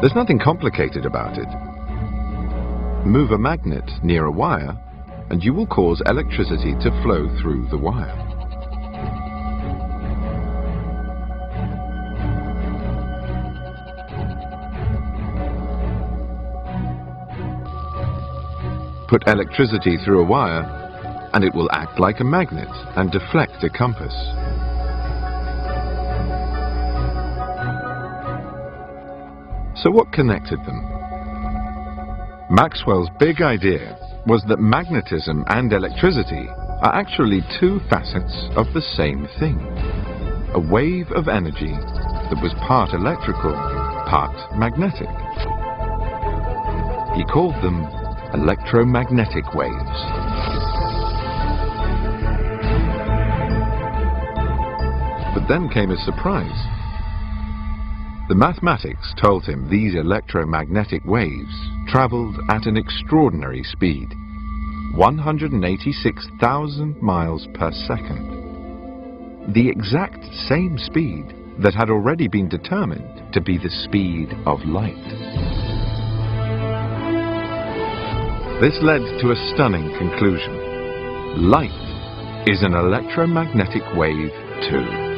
There's nothing complicated about it. Move a magnet near a wire and you will cause electricity to flow through the wire. Put electricity through a wire and it will act like a magnet and deflect a compass. So what connected them? Maxwell's big idea was that magnetism and electricity are actually two facets of the same thing. A wave of energy that was part electrical, part magnetic. He called them electromagnetic waves. But then came a surprise. The mathematics told him these electromagnetic waves traveled at an extraordinary speed, 186,000 miles per second. The exact same speed that had already been determined to be the speed of light. This led to a stunning conclusion. Light is an electromagnetic wave too.